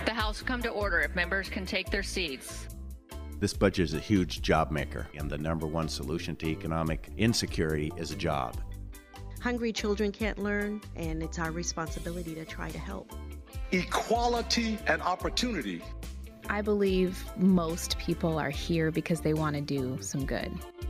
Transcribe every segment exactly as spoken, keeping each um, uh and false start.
The House will come to order if members can take their seats. This budget is a huge job maker, and the number one solution to economic insecurity is a job. Hungry children can't learn, and it's our responsibility to try to help. Equality and opportunity. I believe most people are here because they want to do some good.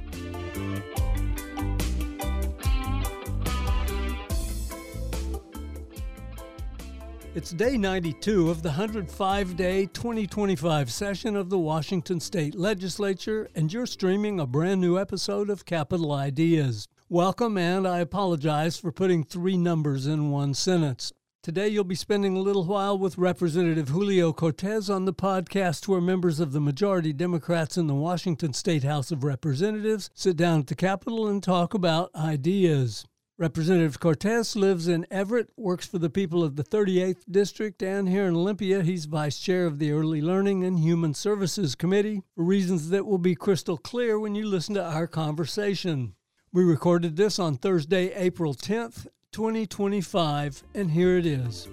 It's day ninety-two of the one hundred five day twenty twenty-five session of the Washington State Legislature, and you're streaming a brand new episode of Capital Ideas. Welcome, and I apologize for putting three numbers in one sentence. Today you'll be spending a little while with Representative Julio Cortez on the podcast where members of the majority Democrats in the Washington State House of Representatives sit down at the Capitol and talk about ideas. Representative Cortez lives in Everett, works for the people of the thirty-eighth District, and here in Olympia, he's vice chair of the Early Learning and Human Services Committee, for reasons that will be crystal clear when you listen to our conversation. We recorded this on Thursday, April tenth, twenty twenty-five, and here it is.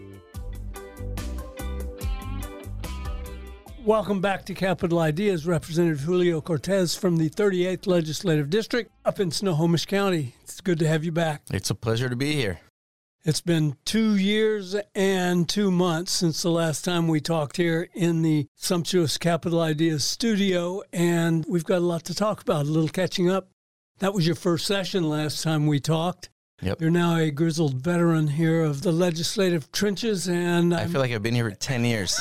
Welcome back to Capital Ideas, Representative Julio Cortez from the thirty-eighth Legislative District up in Snohomish County. It's good to have you back. It's a pleasure to be here. It's been two years and two months since the last time we talked here in the sumptuous Capital Ideas studio, and we've got a lot to talk about, a little catching up. That was your first session last time we talked. Yep. You're now a grizzled veteran here of the legislative trenches, and I I'm, feel like I've been here for ten years.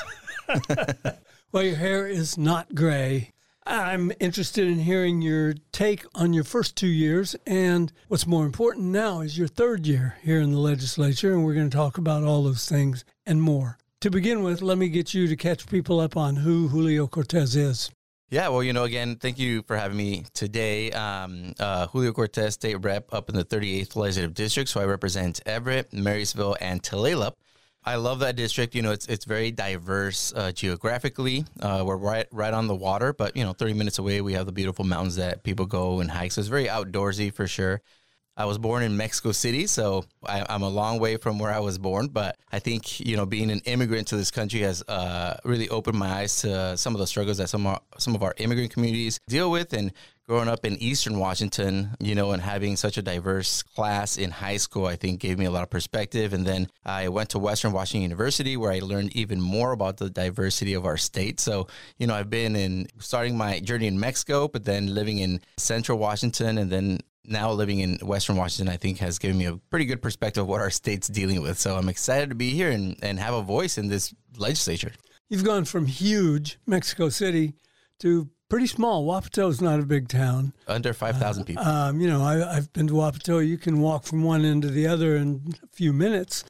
Well, your hair is not gray. I'm interested in hearing your take on your first two years, and what's more important now is your third year here in the legislature, and we're going to talk about all those things and more. To begin with, let me get you to catch people up on who Julio Cortez is. Yeah, well, you know, again, thank you for having me today. Um, uh, Julio Cortez, state rep up in the thirty-eighth Legislative District, so I represent Everett, Marysville, and Tulalip. I love that district. You know, it's it's very diverse uh, geographically. Uh, we're right right on the water, but, you know, thirty minutes away, we have the beautiful mountains that people go and hike. So it's very outdoorsy for sure. I was born in Mexico City, so I, I'm a long way from where I was born. But I think, you know, being an immigrant to this country has uh, really opened my eyes to some of the struggles that some of, our, some of our immigrant communities deal with. And growing up in Eastern Washington, you know, and having such a diverse class in high school, I think gave me a lot of perspective. And then I went to Western Washington University, where I learned even more about the diversity of our state. So, you know, I've been in starting my journey in Mexico, but then living in Central Washington, and then now living in Western Washington, I think has given me a pretty good perspective of what our state's dealing with. So I'm excited to be here and, and have a voice in this legislature. You've gone from huge Mexico City to pretty small. Wapato's not a big town. Under five thousand uh, people. Um, you know, I, I've been to Wapato. You can walk from one end to the other in a few minutes.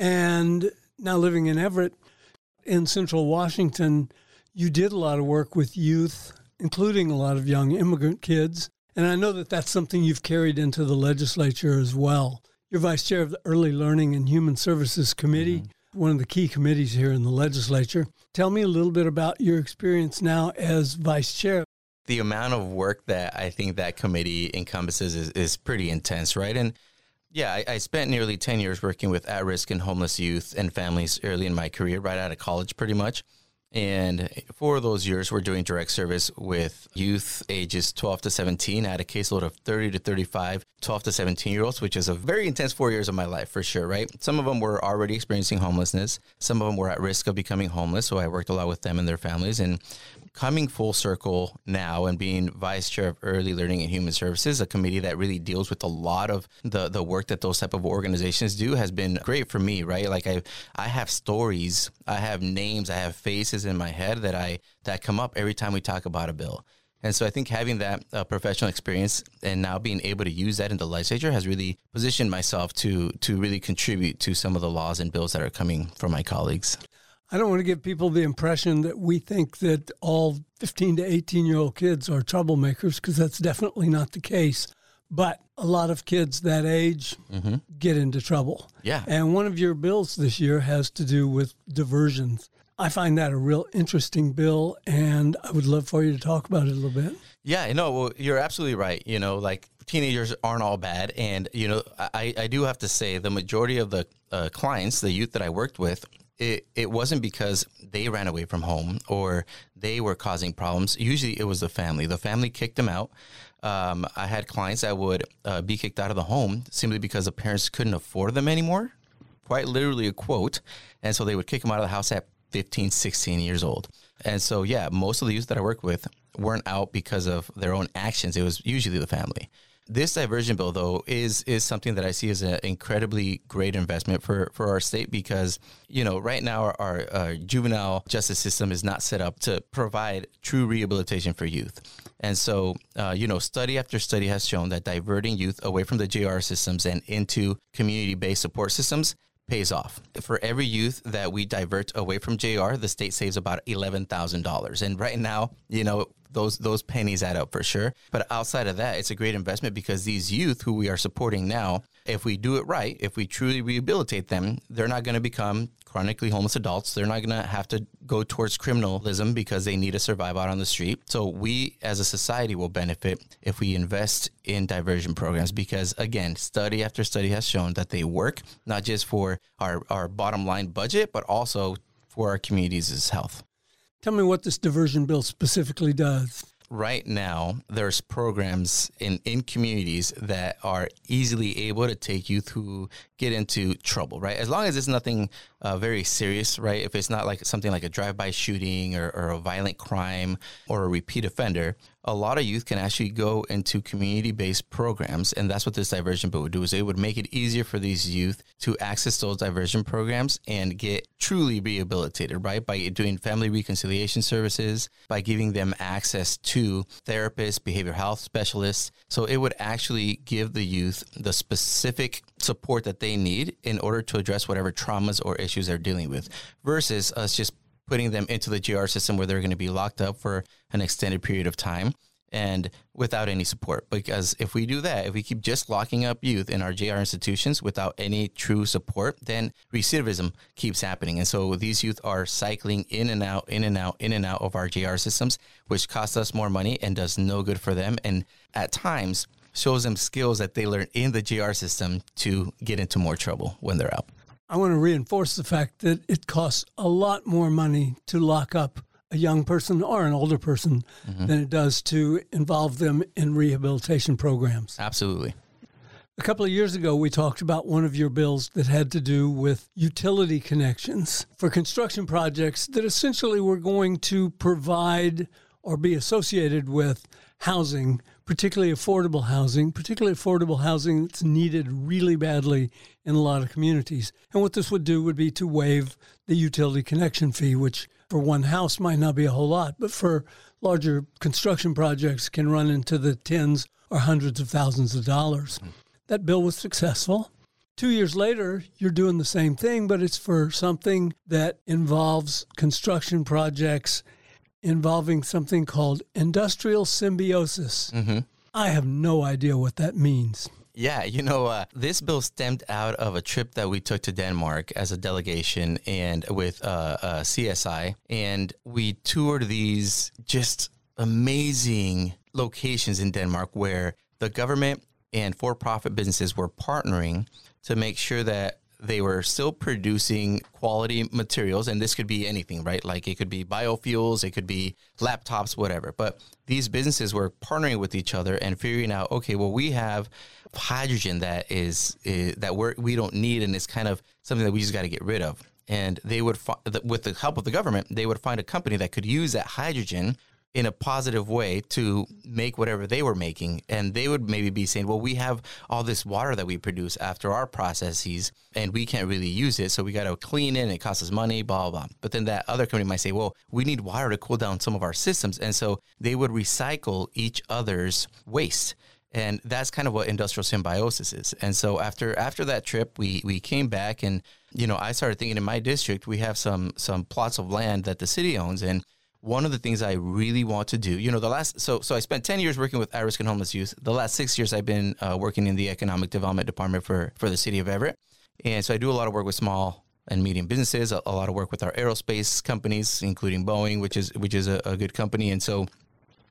And now living in Everett, in Central Washington, you did a lot of work with youth, including a lot of young immigrant kids. And I know that that's something you've carried into the legislature as well. You're vice chair of the Early Learning and Human Services Committee, mm-hmm. one of the key committees here in the legislature. Tell me a little bit about your experience now as vice chair. The amount of work that I think that committee encompasses is, is pretty intense, right? And yeah, I, I spent nearly ten years working with at-risk and homeless youth and families early in my career, right out of college pretty much. And for those years, we're doing direct service with youth ages twelve to seventeen. I had a caseload of thirty to thirty-five, twelve to seventeen-year-olds, which is a very intense four years of my life for sure, right? Some of them were already experiencing homelessness. Some of them were at risk of becoming homeless, so I worked a lot with them and their families. And coming full circle now and being vice chair of Early Learning and Human Services, a committee that really deals with a lot of the, the work that those type of organizations do, has been great for me, right? Like I I have stories, I have names, I have faces in my head that I that come up every time we talk about a bill. And so I think having that uh, professional experience and now being able to use that in the legislature has really positioned myself to to really contribute to some of the laws and bills that are coming from my colleagues. I don't want to give people the impression that we think that all fifteen to eighteen-year-old kids are troublemakers, because that's definitely not the case. But a lot of kids that age mm-hmm. get into trouble. Yeah. And one of your bills this year has to do with diversions. I find that a real interesting bill, and I would love for you to talk about it a little bit. Yeah, no, well, you're absolutely right. You know, like teenagers aren't all bad. And, you know, I, I do have to say the majority of the uh, clients, the youth that I worked with, it, it wasn't because they ran away from home or they were causing problems. Usually it was the family. The family kicked them out. Um, I had clients that would uh, be kicked out of the home simply because the parents couldn't afford them anymore. Quite literally a quote. And so they would kick them out of the house at fifteen, sixteen years old. And so, yeah, most of the youth that I work with weren't out because of their own actions. It was usually the family. This diversion bill, though, is is something that I see as an incredibly great investment for, for our state because, you know, right now our, our, our juvenile justice system is not set up to provide true rehabilitation for youth. And so, uh, you know, study after study has shown that diverting youth away from the J R systems and into community-based support systems pays off. For every youth that we divert away from J R, the state saves about eleven thousand dollars. And right now, you know, those those pennies add up for sure. But outside of that, it's a great investment because these youth who we are supporting now, if we do it right, if we truly rehabilitate them, they're not going to become chronically homeless adults. They're not going to have to go towards criminalism because they need to survive out on the street. So we as a society will benefit if we invest in diversion programs because, again, study after study has shown that they work not just for our, our bottom line budget, but also for our communities' health. Tell me what this diversion bill specifically does. Right now, there's programs in, in communities that are easily able to take youth who get into trouble, right? As long as it's nothing uh, very serious, right? If it's not like something like a drive-by shooting or, or a violent crime or a repeat offender, a lot of youth can actually go into community-based programs. And that's what this diversion bill would do, is it would make it easier for these youth to access those diversion programs and get truly rehabilitated, right? By doing family reconciliation services, by giving them access to therapists, behavioral health specialists. So it would actually give the youth the specific support that they need in order to address whatever traumas or issues they're dealing with, versus us just putting them into the J R system where they're going to be locked up for an extended period of time and without any support. Because if we do that, if we keep just locking up youth in our J R institutions without any true support, then recidivism keeps happening. And so these youth are cycling in and out, in and out, in and out of our J R systems, which costs us more money and does no good for them. And at times shows them skills that they learn in the J R system to get into more trouble when they're out. I want to reinforce the fact that it costs a lot more money to lock up a young person or an older person mm-hmm. than it does to involve them in rehabilitation programs. Absolutely. A couple of years ago, we talked about one of your bills that had to do with utility connections for construction projects that essentially were going to provide or be associated with housing, particularly affordable housing, particularly affordable housing that's needed really badly in a lot of communities. And what this would do would be to waive the utility connection fee, which for one house might not be a whole lot, but for larger construction projects can run into the tens or hundreds of thousands of dollars. Mm. That bill was successful. Two years later, you're doing the same thing, but it's for something that involves construction projects involving something called industrial symbiosis. Mm-hmm. I have no idea what that means. Yeah, you know, uh, this bill stemmed out of a trip that we took to Denmark as a delegation and with uh, uh, C S I, and we toured these just amazing locations in Denmark where the government and for-profit businesses were partnering to make sure that they were still producing quality materials, and this could be anything, right? Like it could be biofuels, it could be laptops, whatever. But these businesses were partnering with each other and figuring out, okay, well, we have hydrogen that is, is that we're, we don't need, and it's kind of something that we just got to get rid of. And they would, with the help of the government, they would find a company that could use that hydrogen in a positive way to make whatever they were making. And they would maybe be saying, well, we have all this water that we produce after our processes and we can't really use it. So we got to clean it and it costs us money, blah, blah, blah. But then that other company might say, well, we need water to cool down some of our systems. And so they would recycle each other's waste. And that's kind of what industrial symbiosis is. And so after after that trip, we we came back and, you know, I started thinking in my district, we have some some plots of land that the city owns. And one of the things I really want to do, you know, the last, so so I spent ten years working with at-risk and homeless youth. The last six years I've been uh, working in the economic development department for, for the city of Everett. And so I do a lot of work with small and medium businesses, a, a lot of work with our aerospace companies, including Boeing, which is which is a, a good company. And so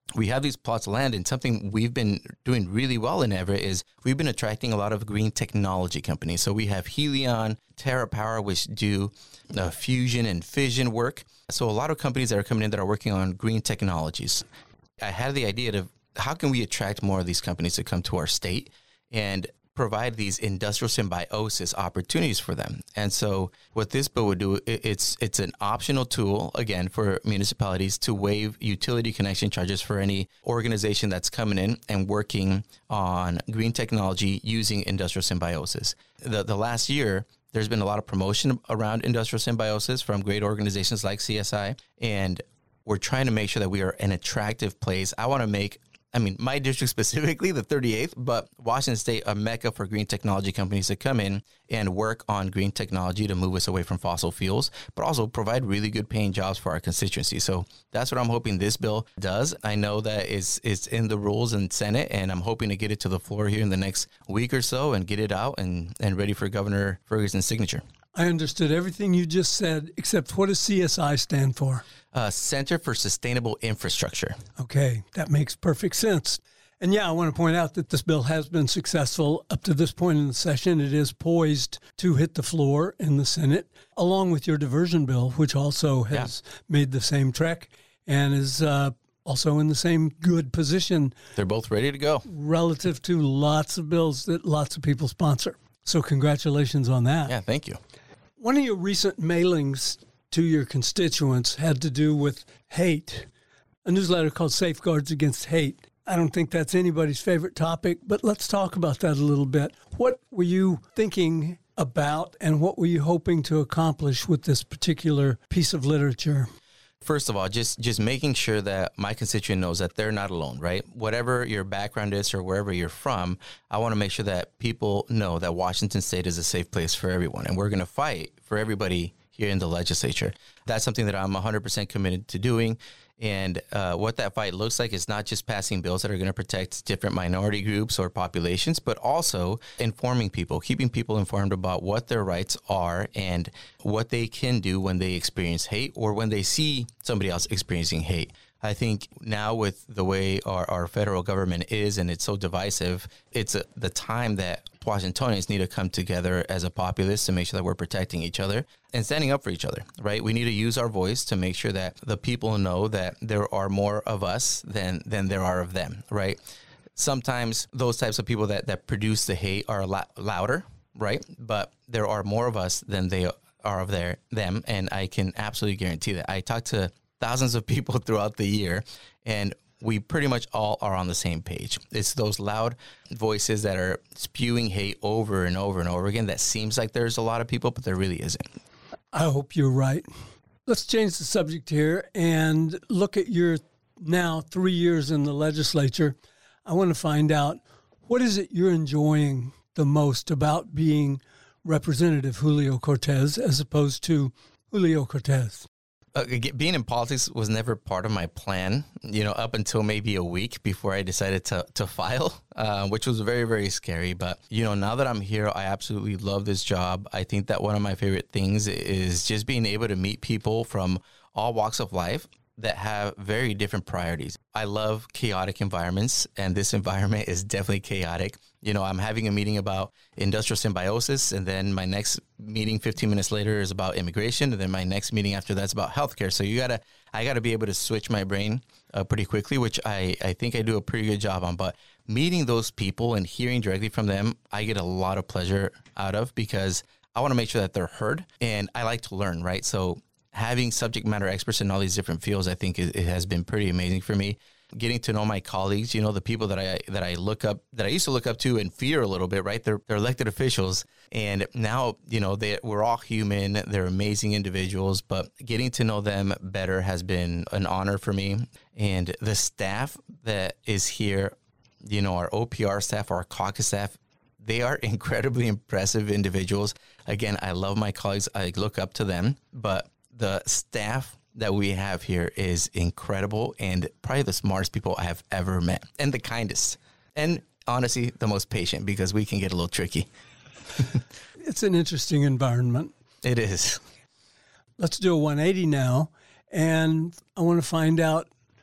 we have these plots of land, and something we've been doing really well in Everett is we've been attracting a lot of green technology companies. So we have Helion, TerraPower, which do uh, fusion and fission work. So a lot of companies that are coming in that are working on green technologies. I had the idea of how can we attract more of these companies to come to our state and provide these industrial symbiosis opportunities for them. And so what this bill would do, it, it's it's an optional tool, again, for municipalities to waive utility connection charges for any organization that's coming in and working on green technology using industrial symbiosis. The, the last year, there's been a lot of promotion around industrial symbiosis from great organizations like C S I, and we're trying to make sure that we are an attractive place. I want to make I mean, my district specifically, the thirty-eighth, but Washington State, a mecca for green technology companies to come in and work on green technology to move us away from fossil fuels, but also provide really good paying jobs for our constituency. So that's what I'm hoping this bill does. I know that it's, it's in the rules in Senate, and I'm hoping to get it to the floor here in the next week or so and get it out and, and ready for Governor Ferguson's signature. I understood everything you just said, except what does C S I stand for? Uh, Center for Sustainable Infrastructure. Okay, that makes perfect sense. And yeah, I want to point out that this bill has been successful up to this point in the session. It is poised to hit the floor in the Senate, along with your diversion bill, which also has yeah. made the same trek and is uh, also in the same good position. They're both ready to go. Relative to lots of bills that lots of people sponsor. So congratulations on that. Yeah, thank you. One of your recent mailings to your constituents had to do with hate, a newsletter called Safeguards Against Hate. I don't think that's anybody's favorite topic, but let's talk about that a little bit. What were you thinking about, and what were you hoping to accomplish with this particular piece of literature? First of all, just just making sure that my constituent knows that they're not alone, right? Whatever your background is or wherever you're from, I want to make sure that people know that Washington State is a safe place for everyone. And we're going to fight for everybody here in the legislature. That's something that I'm one hundred percent committed to doing. And uh, what that fight looks like is not just passing bills that are going to protect different minority groups or populations, but also informing people, keeping people informed about what their rights are and what they can do when they experience hate or when they see somebody else experiencing hate. I think now with the way our, our federal government is, and it's so divisive, it's a, the time that Washingtonians need to come together as a populace to make sure that we're protecting each other and standing up for each other, right? We need to use our voice to make sure that the people know that there are more of us than than there are of them, right? Sometimes those types of people that, that produce the hate are a lot louder, right? But there are more of us than they are of their them, and I can absolutely guarantee that. I talk to thousands of people throughout the year, and we pretty much all are on the same page. It's those loud voices that are spewing hate over and over and over again that seems like there's a lot of people, but there really isn't. I hope you're right. Let's change the subject here and look at your now three years in the legislature. I want to find out, what is it you're enjoying the most about being Representative Julio Cortez as opposed to Julio Cortez? Uh, being in politics was never part of my plan, you know, up until maybe a week before I decided to to file, uh, which was very, very scary. But, you know, now that I'm here, I absolutely love this job. I think that one of my favorite things is just being able to meet people from all walks of life that have very different priorities. I love chaotic environments, and this environment is definitely chaotic. You know, I'm having a meeting about industrial symbiosis, and then my next meeting fifteen minutes later is about immigration, and then my next meeting after that's about healthcare. So you gotta, I gotta be able to switch my brain uh, pretty quickly, which I, I think I do a pretty good job on. But meeting those people and hearing directly from them, I get a lot of pleasure out of, because I want to make sure that they're heard, and I like to learn, right? So having subject matter experts in all these different fields, I think it, it has been pretty amazing for me. Getting to know my colleagues, you know, the people that I that I look up, that I used to look up to and fear a little bit, right? They're they're elected officials, and now, you know, they we're all human. They're amazing individuals, but getting to know them better has been an honor for me. And the staff that is here, you know, our O P R staff, our caucus staff, they are incredibly impressive individuals. Again, I love my colleagues. I look up to them, but the staff that we have here is incredible, and probably the smartest people I have ever met, and the kindest, and honestly, the most patient, because we can get a little tricky. It's an interesting environment. It is. Let's do a one eighty now, and I want to find out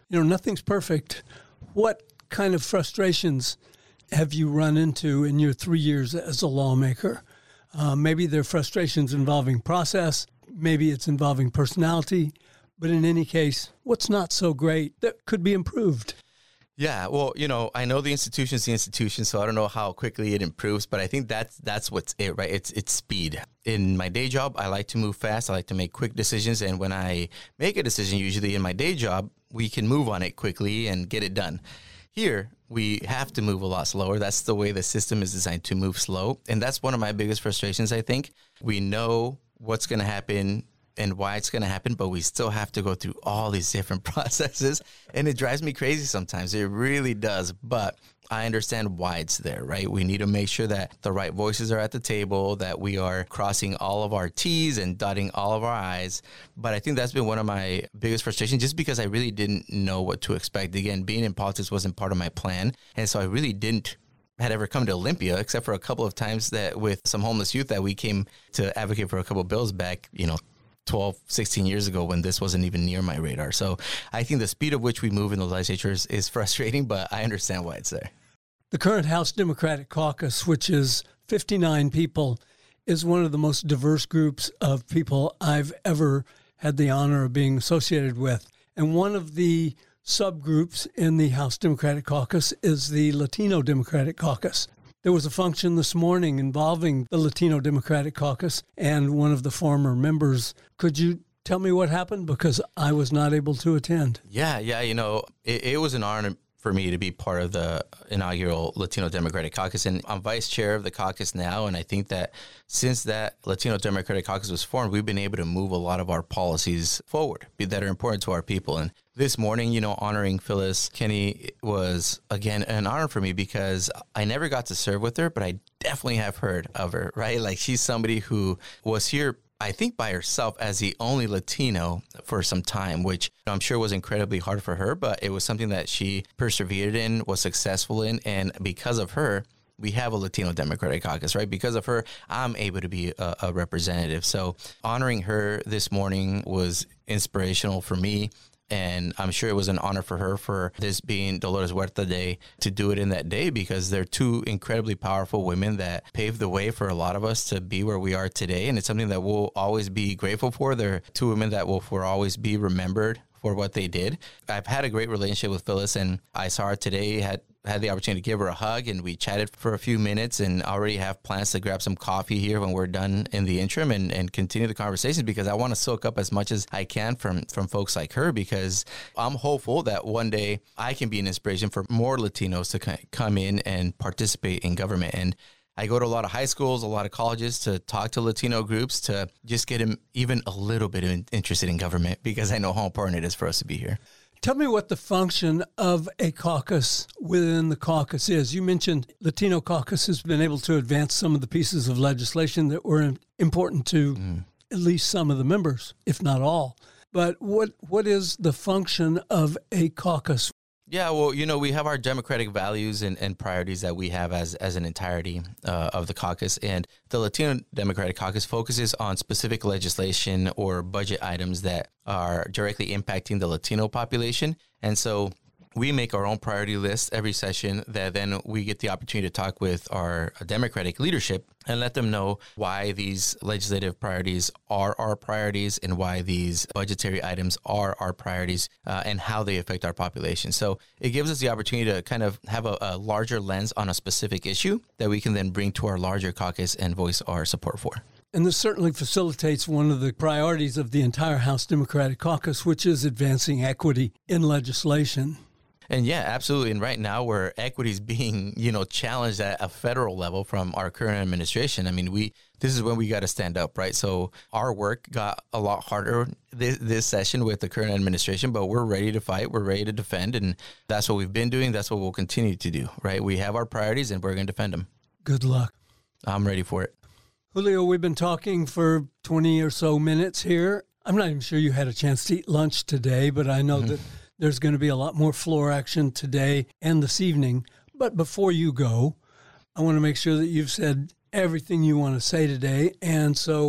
You know, nothing's perfect. What kind of frustrations have you run into in your three years as a lawmaker? Uh, maybe they're frustrations involving process, maybe it's involving personality, but in any case, what's not so great that could be improved? Yeah, well, you know, I know the institution's the institution, so I don't know how quickly it improves, but I think that's that's what's it, right? It's it's speed. In my day job, I like to move fast. I like to make quick decisions, and when I make a decision, usually in my day job, we can move on it quickly and get it done. Here, we have to move a lot slower. That's the way the system is designed, to move slow, and that's one of my biggest frustrations, I think. We know what's going to happen and why it's going to happen, but we still have to go through all these different processes, and it drives me crazy sometimes. It really does, but I understand why it's there, right? We need to make sure that the right voices are at the table, that we are crossing all of our T's and dotting all of our I's, but I think that's been one of my biggest frustrations, just because I really didn't know what to expect. Again, being in politics wasn't part of my plan, and so I really didn't had ever come to Olympia, except for a couple of times that with some homeless youth that we came to advocate for a couple of bills back, you know, twelve, sixteen years ago, when this wasn't even near my radar. So I think the speed of which we move in the legislature is, is frustrating, but I understand why it's there. The current House Democratic Caucus, which is fifty-nine people, is one of the most diverse groups of people I've ever had the honor of being associated with. And one of the subgroups in the House Democratic Caucus is the Latino Democratic Caucus. There was a function this morning involving the Latino Democratic Caucus and one of the former members. Could you tell me what happened? Because I was not able to attend. Yeah, yeah. You know, it, it was an honor for me to be part of the inaugural Latino Democratic Caucus. And I'm vice chair of the caucus now. And I think that since that Latino Democratic Caucus was formed, we've been able to move a lot of our policies forward that are important to our people. And this morning, you know, honoring Phyllis Kenney was, again, an honor for me, because I never got to serve with her, but I definitely have heard of her, right? Like, she's somebody who was here, I think, by herself as the only Latino for some time, which I'm sure was incredibly hard for her, but it was something that she persevered in, was successful in, and because of her, we have a Latino Democratic Caucus, right? Because of her, I'm able to be a, a representative. So honoring her this morning was inspirational for me. And I'm sure it was an honor for her, for this being Dolores Huerta Day, to do it in that day, because they're two incredibly powerful women that paved the way for a lot of us to be where we are today. And it's something that we'll always be grateful for. They're two women that will for always be remembered for what they did. I've had a great relationship with Phyllis, and I saw her today, had had the opportunity to give her a hug, and we chatted for a few minutes, and already have plans to grab some coffee here when we're done in the interim and, and continue the conversations, because I want to soak up as much as I can from, from folks like her, because I'm hopeful that one day I can be an inspiration for more Latinos to come in and participate in government. And I go to a lot of high schools, a lot of colleges to talk to Latino groups, to just get them even a little bit interested in government, because I know how important it is for us to be here. Tell me what the function of a caucus within the caucus is. You mentioned Latino Caucus has been able to advance some of the pieces of legislation that were important to mm. at least some of the members, if not all. But what what is the function of a caucus? Yeah, well, you know, we have our democratic values and, and priorities that we have as, as an entirety uh, of the caucus. And the Latino Democratic Caucus focuses on specific legislation or budget items that are directly impacting the Latino population. And so we make our own priority list every session that then we get the opportunity to talk with our Democratic leadership and let them know why these legislative priorities are our priorities and why these budgetary items are our priorities uh, and how they affect our population. So it gives us the opportunity to kind of have a, a larger lens on a specific issue that we can then bring to our larger caucus and voice our support for. And this certainly facilitates one of the priorities of the entire House Democratic Caucus, which is advancing equity in legislation. And yeah, absolutely. And right now where equity is being, you know, challenged at a federal level from our current administration, I mean, we this is when we got to stand up, right? So our work got a lot harder this, this session with the current administration, but we're ready to fight. We're ready to defend. And that's what we've been doing. That's what we'll continue to do, right? We have our priorities and we're going to defend them. Good luck. I'm ready for it. Julio, we've been talking for twenty or so minutes here. I'm not even sure you had a chance to eat lunch today, but I know mm-hmm. that there's going to be a lot more floor action today and this evening. But before you go, I want to make sure that you've said everything you want to say today. And so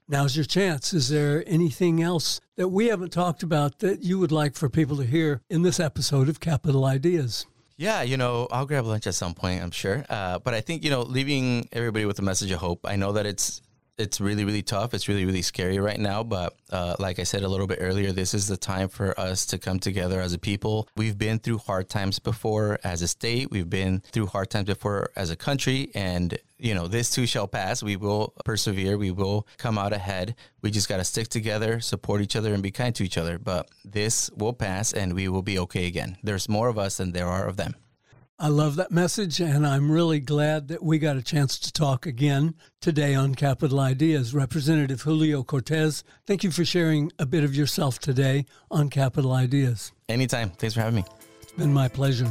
Now's your chance. Is there anything else that we haven't talked about that you would like for people to hear in this episode of Capital Ideas? Yeah, you know, I'll grab lunch at some point, I'm sure. Uh, but I think, you know, leaving everybody with a message of hope. I know that it's it's really, really tough. It's really, really scary right now. But uh, like I said a little bit earlier, this is the time for us to come together as a people. We've been through hard times before as a state. We've been through hard times before as a country. And, you know, this too shall pass. We will persevere. We will come out ahead. We just got to stick together, support each other, and be kind to each other. But this will pass, and we will be okay again. There's more of us than there are of them. I love that message, and I'm really glad that we got a chance to talk again today on Capital Ideas. Representative Julio Cortez, thank you for sharing a bit of yourself today on Capital Ideas. Anytime. Thanks for having me. It's been my pleasure.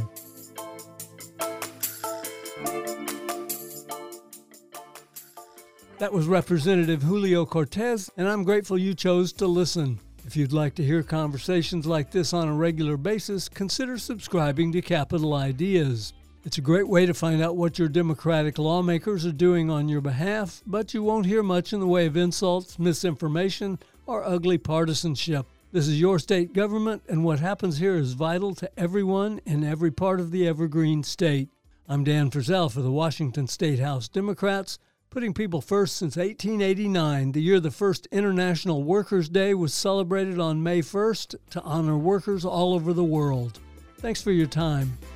That was Representative Julio Cortez, and I'm grateful you chose to listen. If you'd like to hear conversations like this on a regular basis, consider subscribing to Capital Ideas. It's a great way to find out what your Democratic lawmakers are doing on your behalf, but you won't hear much in the way of insults, misinformation, or ugly partisanship. This is your state government, and what happens here is vital to everyone in every part of the Evergreen State. I'm Dan Frizzell for the Washington State House Democrats, putting people first since eighteen eighty-nine, the year the first International Workers' Day was celebrated on May first to honor workers all over the world. Thanks for your time.